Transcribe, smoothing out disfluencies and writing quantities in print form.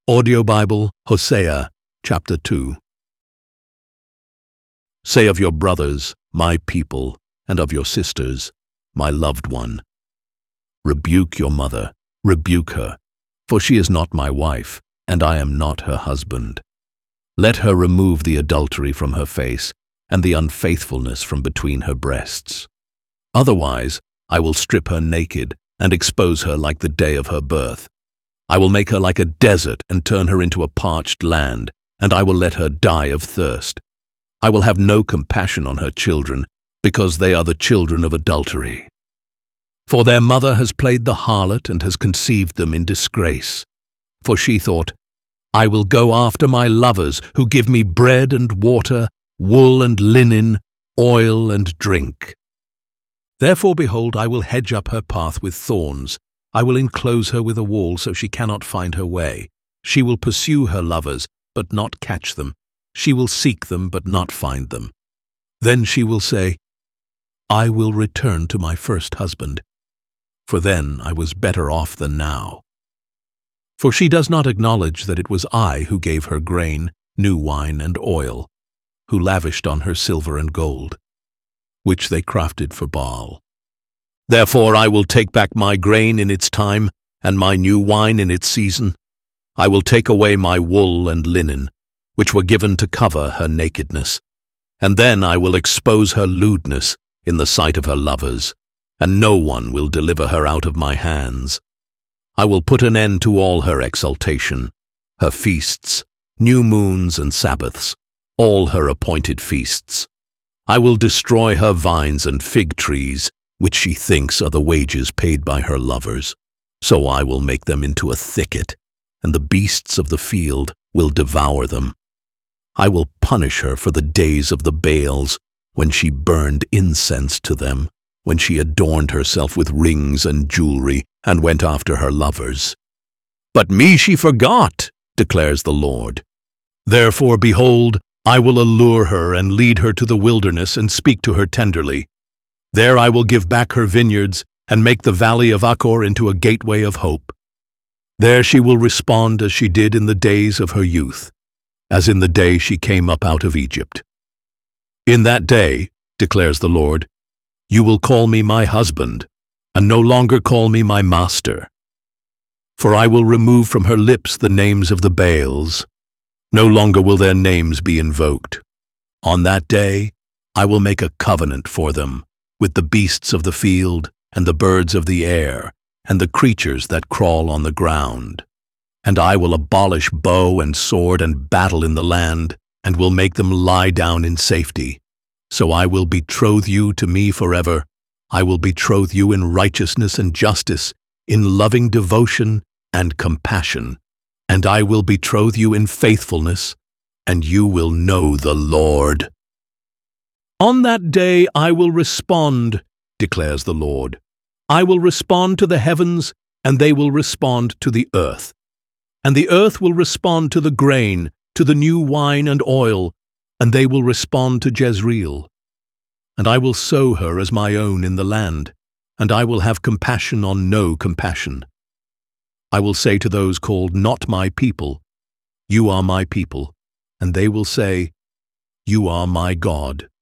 Audio Bible, Hosea, chapter 2. Say of your brothers, my people, and of your sisters, my loved one. Rebuke your mother, rebuke her, for she is not my wife, and I am not her husband. Let her remove the adultery from her face, and the unfaithfulness from between her breasts. Otherwise, I will strip her naked, and expose her like the day of her birth. I will make her like a desert and turn her into a parched land, and I will let her die of thirst. I will have no compassion on her children, because they are the children of adultery. For their mother has played the harlot and has conceived them in disgrace. For she thought, I will go after my lovers who give me bread and water, wool and linen, oil and drink. Therefore, behold, I will hedge up her path with thorns. I will enclose her with a wall so she cannot find her way. She will pursue her lovers, but not catch them. She will seek them, but not find them. Then she will say, I will return to my first husband, for then I was better off than now. For she does not acknowledge that it was I who gave her grain, new wine, and oil, who lavished on her silver and gold, which they crafted for Baal. Therefore I will take back my grain in its time, and my new wine in its season. I will take away my wool and linen, which were given to cover her nakedness. And then I will expose her lewdness in the sight of her lovers, and no one will deliver her out of my hands. I will put an end to all her exaltation, her feasts, new moons and Sabbaths, all her appointed feasts. I will destroy her vines and fig trees, which she thinks are the wages paid by her lovers. So I will make them into a thicket, and the beasts of the field will devour them. I will punish her for the days of the Baals, when she burned incense to them, when she adorned herself with rings and jewelry, and went after her lovers. But me she forgot, declares the Lord. Therefore, behold, I will allure her and lead her to the wilderness and speak to her tenderly. There I will give back her vineyards and make the valley of Achor into a gateway of hope. There she will respond as she did in the days of her youth, as in the day she came up out of Egypt. In that day, declares the Lord, you will call me my husband, and no longer call me my master. For I will remove from her lips the names of the Baals. No longer will their names be invoked. On that day I will make a covenant for them, with the beasts of the field, and the birds of the air, and the creatures that crawl on the ground. And I will abolish bow and sword and battle in the land, and will make them lie down in safety. So I will betroth you to me forever. I will betroth you in righteousness and justice, in loving devotion and compassion. And I will betroth you in faithfulness, and you will know the Lord. On that day I will respond, declares the Lord. I will respond to the heavens, and they will respond to the earth. And the earth will respond to the grain, to the new wine and oil, and they will respond to Jezreel. And I will sow her as my own in the land, and I will have compassion on no compassion. I will say to those called not my people, you are my people, and they will say, you are my God.